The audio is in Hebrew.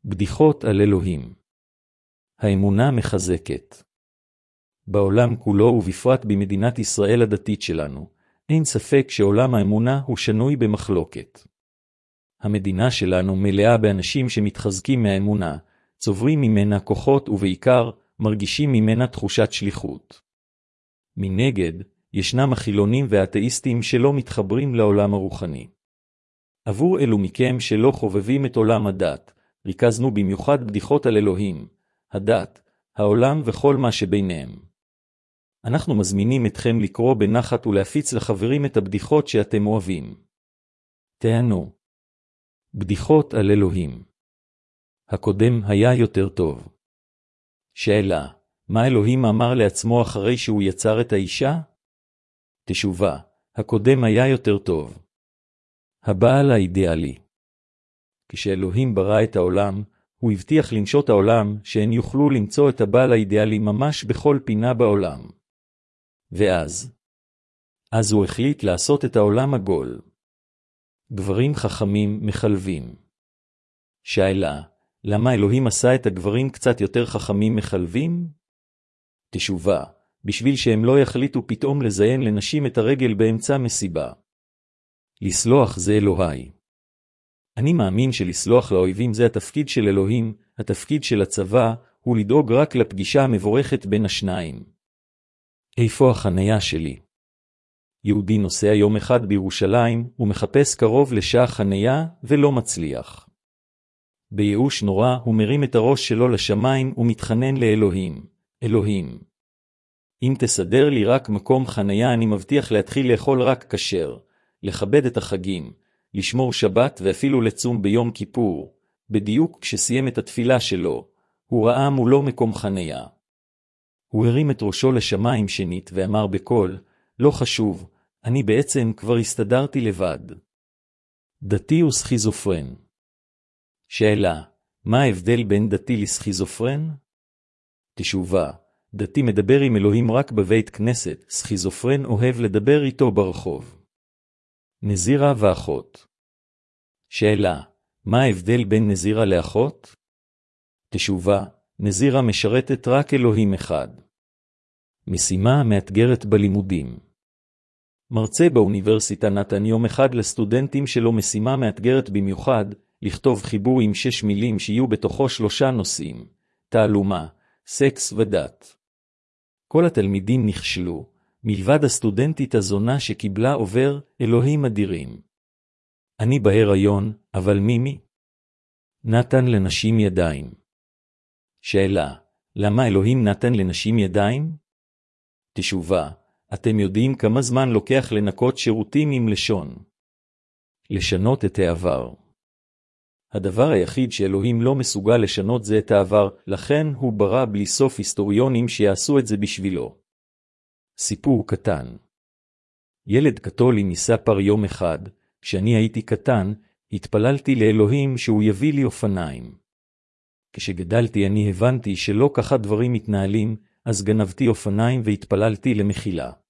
בדיחות על אלוהים. האמונה מחזקת. בעולם כולו ובפרט במדינת ישראל הדתית שלנו, אין ספק שעולם האמונה הוא שנוי במחלוקת. המדינה שלנו מלאה באנשים שמתחזקים מהאמונה, צוברים ממנה כוחות ובעיקר מרגישים ממנה תחושת שליחות. מנגד, ישנם החילונים והאתאיסטים שלא מתחברים לעולם הרוחני. עבור אלו מכם שלא חובבים את עולם הדת, ריכזנו במיוחד בדיחות על אלוהים, הדת, העולם וכל מה שביניהם. אנחנו מזמינים אתכם לקרוא בנחת ולהפיץ לחברים את הבדיחות שאתם אוהבים. תענו. בדיחות על אלוהים. הקודם היה יותר טוב. שאלה, מה אלוהים אמר לעצמו אחרי שהוא יצר את האישה? תשובה, הקודם היה יותר טוב. הבעל האידיאלי. כשאלוהים ברא את העולם, הוא הבטיח לנשות העולם שהן יוכלו למצוא את הבעל האידיאלי ממש בכל פינה בעולם. ואז הוא החליט לעשות את העולם עגול. גברים חכמים מחלבים. שאלה, למה אלוהים עשה את הגברים קצת יותר חכמים מחלבים? תשובה, בשביל שהם לא יחליטו פתאום לזיין לנשים את הרגל באמצע מסיבה. לסלוח זה אלוהי. אני מאמין שלסלוח לאויבים זה התפקיד של אלוהים, התפקיד של הצבא הוא לדאוג רק לפגישה המבורכת בין השניים. איפה החניה שלי? יהודי נוסע יום אחד בירושלים ומחפש קרוב לשעה חניה ולא מצליח. בייאוש נורא הוא מרים את הראש שלו לשמיים ומתחנן לאלוהים. אלוהים, אם תסדר לי רק מקום חניה אני מבטיח להתחיל לאכול רק כשר, לכבד את החגים, לשמור שבת ואפילו לצום ביום כיפור. בדיוק כשסיים את התפילה שלו, הוא ראה מולו מקום חניה. הוא הרים את ראשו לשמיים שנית ואמר בקול, לא חשוב, אני בעצם כבר הסתדרתי לבד. דתי וסכיזופרן. שאלה, מה ההבדל בין דתי לסכיזופרן? תשובה, דתי מדבר עם אלוהים רק בבית כנסת, סכיזופרן אוהב לדבר איתו ברחוב. נזירה ואחות. שאלה, מה ההבדל בין נזירה לאחות? תשובה, נזירה משרתת רק אלוהים אחד. משימה מאתגרת בלימודים. מרצה באוניברסיטה נתן יום אחד לסטודנטים שלו משימה מאתגרת במיוחד, לכתוב חיבור עם 6 מילים שיהיו בתוכו 3 נושאים, תעלומה, סקס ודת. כל התלמידים נכשלו, מלבד הסטודנטית הזונה שקיבלה עובר אלוהים אדירים. אני בהיריון, אבל מימי? נתן לנשים ידיים. שאלה, למה אלוהים נתן לנשים ידיים? תשובה, אתם יודעים כמה זמן לוקח לנקות שירותים עם לשון. לשנות את העבר. הדבר היחיד שאלוהים לא מסוגל לשנות זה את העבר, לכן הוא ברא בלי סוף היסטוריונים שיעשו את זה בשבילו. סיפור קטן. ילד קתולי ניסה יום אחד, כשאני הייתי קטן, התפללתי לאלוהים שהוא יביא לי אופניים. כשגדלתי אני הבנתי שלא ככה דברים מתנהלים, אז גנבתי אופניים והתפללתי למחילה.